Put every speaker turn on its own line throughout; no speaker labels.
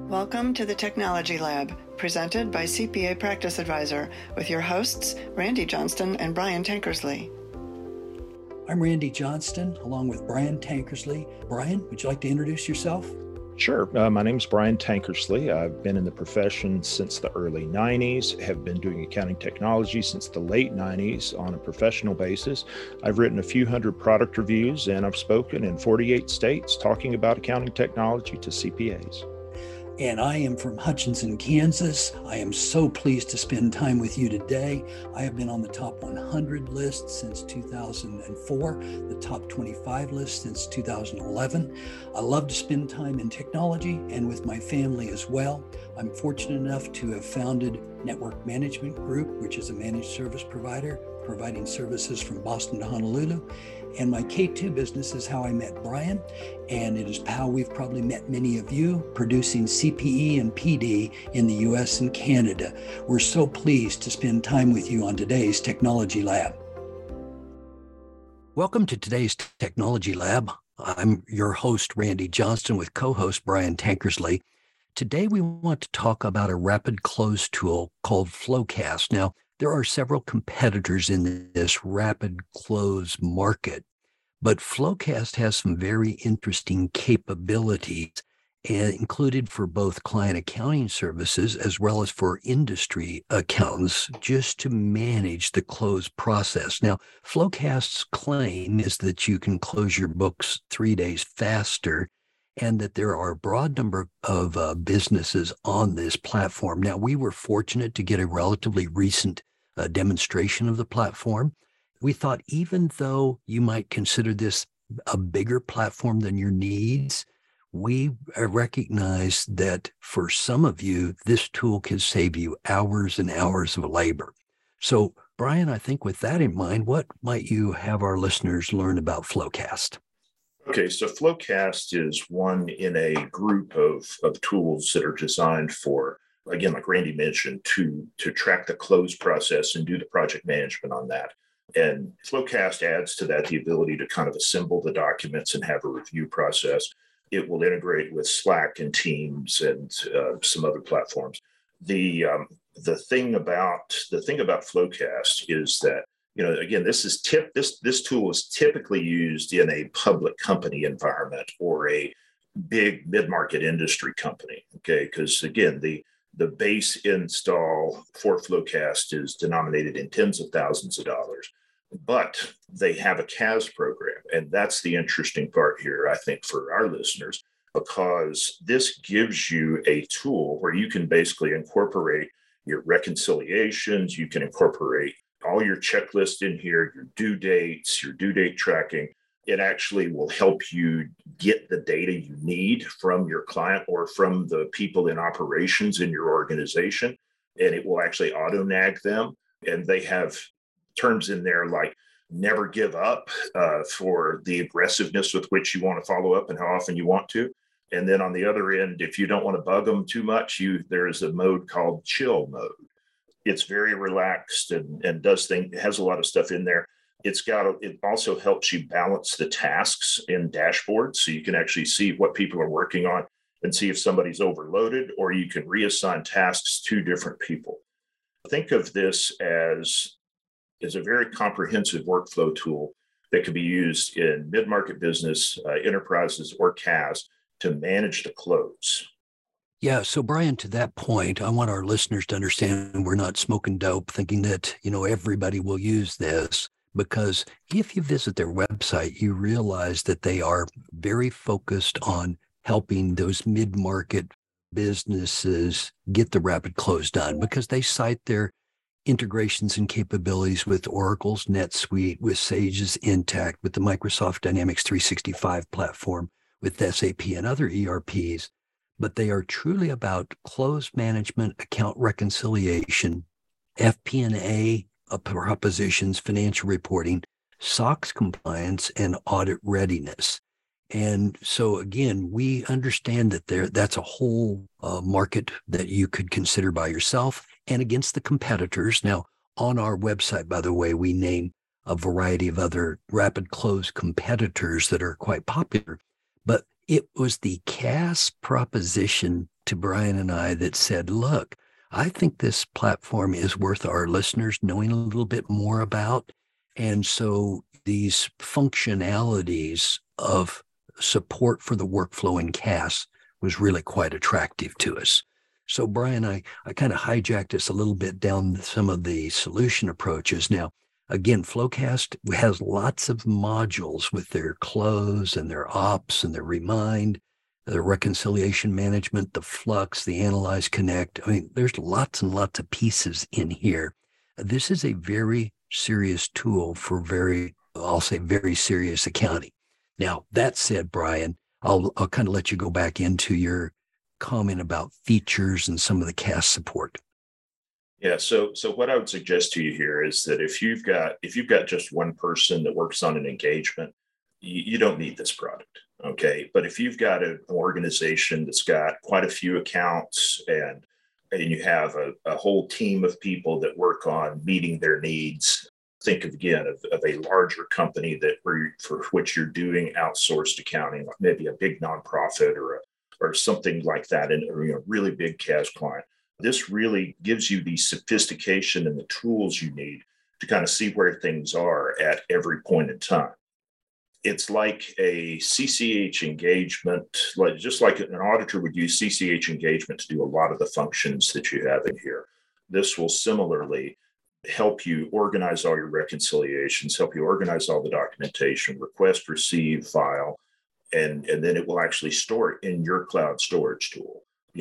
Welcome to the Technology Lab, presented by CPA Practice Advisor, with your hosts, Randy Johnston and Brian Tankersley.
I'm Randy Johnston, along with Brian Tankersley. Brian, would you like to introduce yourself?
Sure. My name is Brian Tankersley. I've been in the profession since the early 90s, have been doing accounting technology since the late 90s on a professional basis. I've written a few hundred product reviews, and I've spoken in 48 states talking about accounting technology to CPAs.
And I am from Hutchinson, Kansas. I am so pleased to spend time with you today. I have been on the top 100 list since 2004, the top 25 list since 2011. I love to spend time in technology and with my family as well. I'm fortunate enough to have founded Network Management Group, which is a managed service provider, providing services from Boston to Honolulu. And my K2 business is how I met Brian, and it is how we've probably met many of you, producing CPE and PD in the US and Canada. We're so pleased to spend time with you on today's Technology Lab. Welcome to today's Technology Lab. I'm your host, Randy Johnston, with co-host Brian Tankersley. Today, we want to talk about a rapid close tool called Flowcast. Now, there are several competitors in this rapid close market, but Flowcast has some very interesting capabilities included for both client accounting services as well as for industry accountants, just to manage the close process. Now, Flowcast's claim is that you can close your books 3 days faster, and that there are a broad number of businesses on this platform. Now, we were fortunate to get a relatively recent demonstration of the platform. We thought, even though you might consider this a bigger platform than your needs, we recognize that for some of you, this tool can save you hours and hours of labor. So, Brian, I think with that in mind, what might you have our listeners learn about Flowcast?
Okay, so Flowcast is one in a group of tools that are designed for, again, like Randy mentioned, to track the close process and do the project management on that. And Flowcast adds to that the ability to kind of assemble the documents and have a review process. It will integrate with Slack and Teams and some other platforms. The thing about Flowcast is that, again, this tool is typically used in a public company environment or a big mid-market industry company. Okay, because again, the base install for Flowcast is denominated in tens of thousands of dollars, but they have a CAS program, and that's the interesting part here, I think, for our listeners, because this gives you a tool where you can basically incorporate your reconciliations, you can incorporate all your checklists in here, your due dates, your due date tracking. It actually will help you get the data you need from your client or from the people in operations in your organization, and it will actually auto-nag them. And they have terms in there like never give up for the aggressiveness with which you want to follow up and how often you want to. And then on the other end, if you don't want to bug them too much, there is a mode called chill mode. It's very relaxed and has a lot of stuff in there. It also helps you balance the tasks in dashboards, so you can actually see what people are working on and see if somebody's overloaded, or you can reassign tasks to different people. Think of this as a very comprehensive workflow tool that can be used in mid-market business, enterprises, or CAS to manage the close.
Yeah. So, Brian, to that point, I want our listeners to understand we're not smoking dope thinking that, everybody will use this, because if you visit their website, you realize that they are very focused on helping those mid-market businesses get the rapid close done, because they cite their integrations and capabilities with Oracle's NetSuite, with Sage's Intacct, with the Microsoft Dynamics 365 platform, with SAP and other ERPs. But they are truly about close management, account reconciliation, FP&A propositions, financial reporting, SOX compliance, and audit readiness. And so, again, we understand that that's a whole market that you could consider by yourself and against the competitors. Now, on our website, by the way, we name a variety of other rapid close competitors that are quite popular. But it was the CAS proposition to Brian and I that said, look, I think this platform is worth our listeners knowing a little bit more about. And so these functionalities of support for the workflow in CAS was really quite attractive to us. So Brian, I kind of hijacked us a little bit down some of the solution approaches. Now, again, Flowcast has lots of modules with their close and their ops and their remind, the reconciliation management, the flux, the analyze, connect. I mean, there's lots and lots of pieces in here. This is a very serious tool for very serious accounting. Now, that said, Brian, I'll kind of let you go back into your comment about features and some of the CAS support.
Yeah. So what I would suggest to you here is that if you've got just one person that works on an engagement, you don't need this product. Okay. But if you've got an organization that's got quite a few accounts and you have a whole team of people that work on meeting their needs, think of a larger company for which you're doing outsourced accounting, maybe a big nonprofit or something like that, and a really big CAS client. This really gives you the sophistication and the tools you need to kind of see where things are at every point in time. It's like a CCH engagement, just like an auditor would use CCH engagement to do a lot of the functions that you have in here. This will similarly help you organize all your reconciliations, help you organize all the documentation, request, receive, file, and then it will actually store it in your cloud storage tool.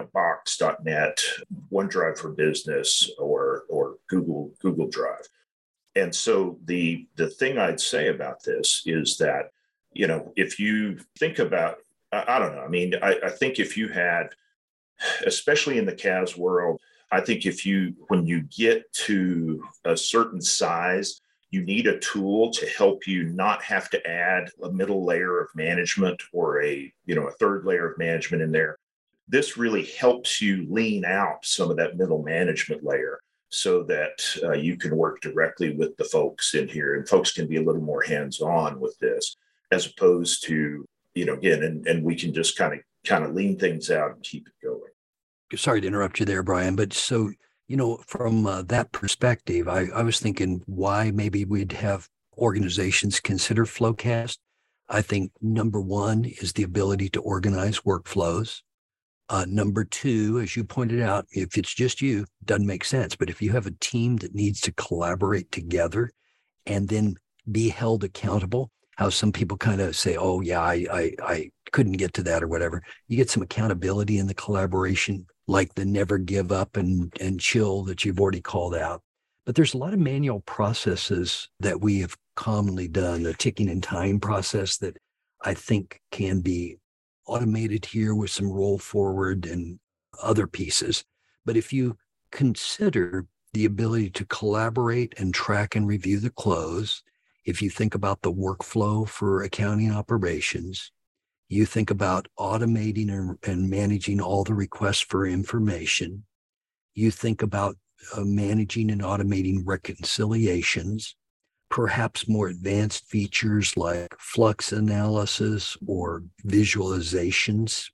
Box.net, OneDrive for Business, or Google Drive. And so the thing I'd say about this is that, if you think about, I don't know, I mean, I think if you had, especially in the CAS world, I think when you get to a certain size, you need a tool to help you not have to add a middle layer of management or a third layer of management in there. This really helps you lean out some of that middle management layer so that you can work directly with the folks in here, and folks can be a little more hands-on with this, as opposed to, again, and we can just kind of lean things out and keep it going.
Sorry to interrupt you there, Brian, but so, from that perspective, I was thinking why maybe we'd have organizations consider Flowcast. I think number one is the ability to organize workflows. Number two, as you pointed out, if it's just you, it doesn't make sense. But if you have a team that needs to collaborate together and then be held accountable, how some people kind of say, oh, yeah, I couldn't get to that or whatever. You get some accountability in the collaboration, like the never give up and chill that you've already called out. But there's a lot of manual processes that we have commonly done, the ticking and time process that I think can be automated here with some roll forward and other pieces. But if you consider the ability to collaborate and track and review the close, if you think about the workflow for accounting operations, you think about automating and managing all the requests for information, you think about managing and automating reconciliations, perhaps more advanced features like flux analysis or visualizations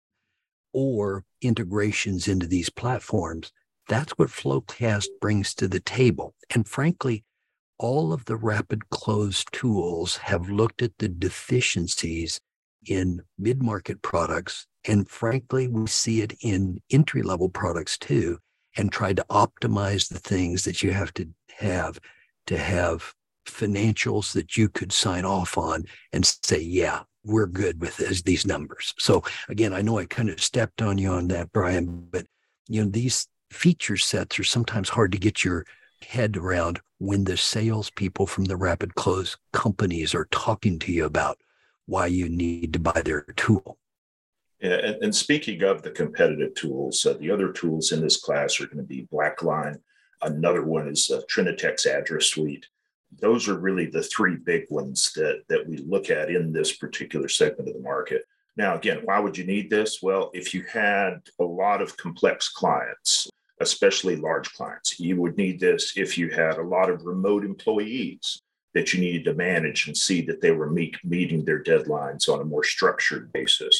or integrations into these platforms. That's what Flowcast brings to the table. And frankly, all of the rapid close tools have looked at the deficiencies in mid-market products. And frankly, we see it in entry-level products too, and tried to optimize the things that you have to have financials that you could sign off on and say, yeah, we're good with these numbers. So again, I know I kind of stepped on you on that, Brian, but these feature sets are sometimes hard to get your head around when the salespeople from the rapid close companies are talking to you about why you need to buy their tool.
Yeah, and speaking of the competitive tools, the other tools in this class are going to be Blackline. Another one is Trinitex Address Suite. Those are really the three big ones that we look at in this particular segment of the market. Now, again, why would you need this? Well, if you had a lot of complex clients, especially large clients, you would need this if you had a lot of remote employees that you needed to manage and see that they were meeting their deadlines on a more structured basis.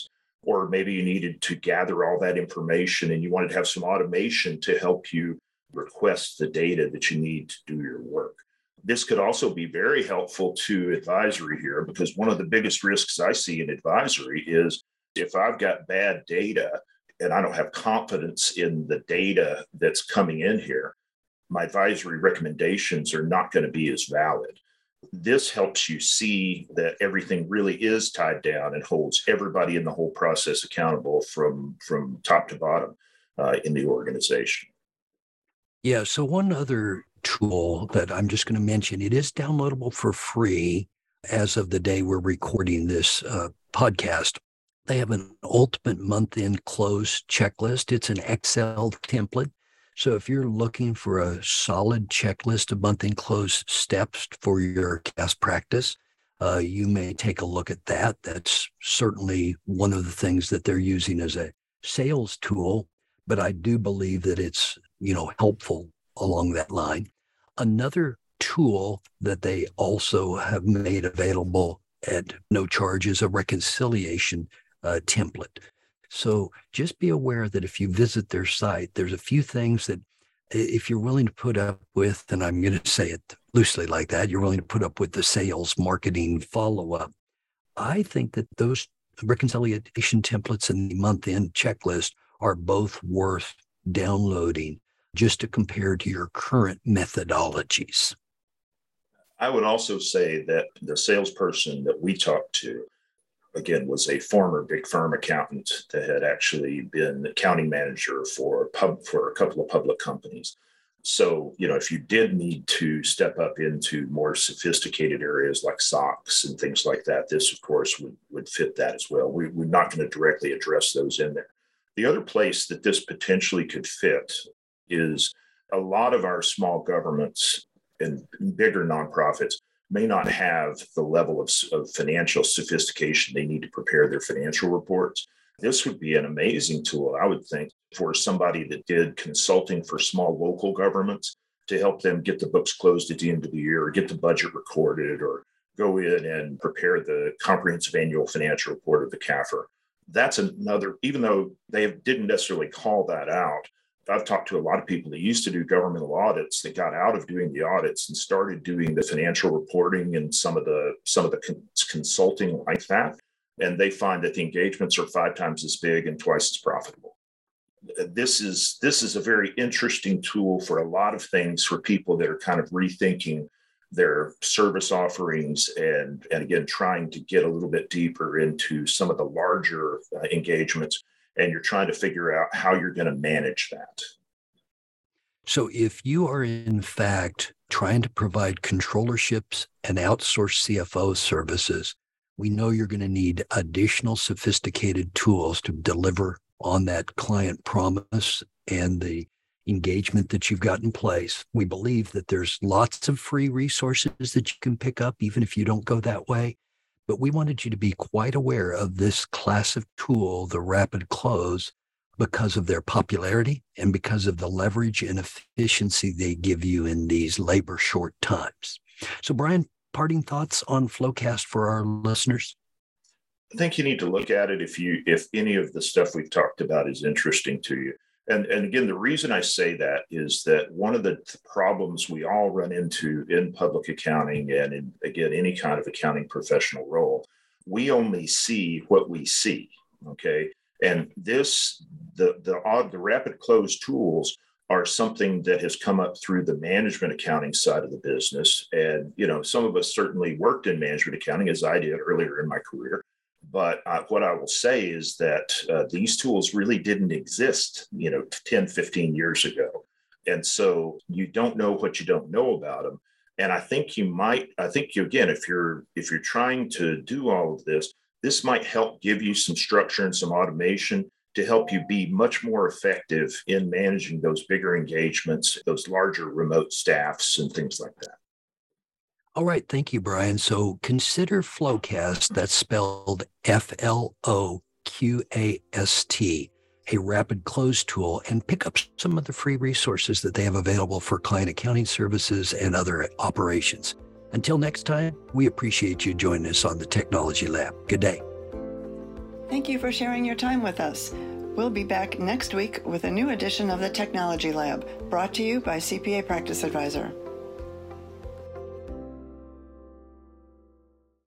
or maybe you needed to gather all that information and you wanted to have some automation to help you request the data that you need to do your work. This could also be very helpful to advisory here, because one of the biggest risks I see in advisory is if I've got bad data and I don't have confidence in the data that's coming in here, my advisory recommendations are not going to be as valid. This helps you see that everything really is tied down and holds everybody in the whole process accountable from top to bottom in the organization.
Yeah, so one other tool that I'm just going to mention, it is downloadable for free as of the day we're recording this podcast. They have an ultimate month-end close checklist. It's an Excel template. So if you're looking for a solid checklist of month-end close steps for your CAS practice, you may take a look at that. That's certainly one of the things that they're using as a sales tool, but I do believe that it's, helpful along that line. Another tool that they also have made available at no charge is a reconciliation template. So just be aware that if you visit their site, there's a few things that if you're willing to put up with, and I'm going to say it loosely like that, you're willing to put up with the sales marketing follow-up. I think that those reconciliation templates and the month-end checklist are both worth downloading just to compare to your current methodologies.
I would also say that the salesperson that we talked to, again, was a former big firm accountant that had actually been accounting manager for a couple of public companies. So, if you did need to step up into more sophisticated areas like SOX and things like that, this, of course, would fit that as well. We're not going to directly address those in there. The other place that this potentially could fit is a lot of our small governments and bigger nonprofits may not have the level of financial sophistication they need to prepare their financial reports. This would be an amazing tool, I would think, for somebody that did consulting for small local governments to help them get the books closed at the end of the year, or get the budget recorded, or go in and prepare the comprehensive annual financial report of the CAFR. That's another, even though they didn't necessarily call that out, I've talked to a lot of people that used to do governmental audits that got out of doing the audits and started doing the financial reporting and some of the consulting like that. And they find that the engagements are 5 times as big and twice as profitable. This is a very interesting tool for a lot of things for people that are kind of rethinking their service offerings and again, trying to get a little bit deeper into some of the larger engagements. And you're trying to figure out how you're going to manage that.
So if you are in fact trying to provide controllerships and outsource CFO services, we know you're going to need additional sophisticated tools to deliver on that client promise and the engagement that you've got in place. We believe that there's lots of free resources that you can pick up, even if you don't go that way. But we wanted you to be quite aware of this class of tool, the Rapid Close, because of their popularity and because of the leverage and efficiency they give you in these labor short times. So, Brian, parting thoughts on Flowcast for our listeners?
I think you need to look at it if any of the stuff we've talked about is interesting to you. And again, the reason I say that is that one of the problems we all run into in public accounting and in, again, any kind of accounting professional role, we only see what we see, okay? And the Rapid Close tools are something that has come up through the management accounting side of the business. And, some of us certainly worked in management accounting, as I did earlier in my career. But what I will say is that these tools really didn't exist, 10, 15 years ago. And so you don't know what you don't know about them. And I think again, if you're trying to do all of this, this might help give you some structure and some automation to help you be much more effective in managing those bigger engagements, those larger remote staffs and things like that.
All right. Thank you, Brian. So consider Flowcast, that's spelled FLOQAST, a rapid close tool, and pick up some of the free resources that they have available for client accounting services and other operations. Until next time, we appreciate you joining us on the Technology Lab. Good day.
Thank you for sharing your time with us. We'll be back next week with a new edition of the Technology Lab, brought to you by CPA Practice Advisor.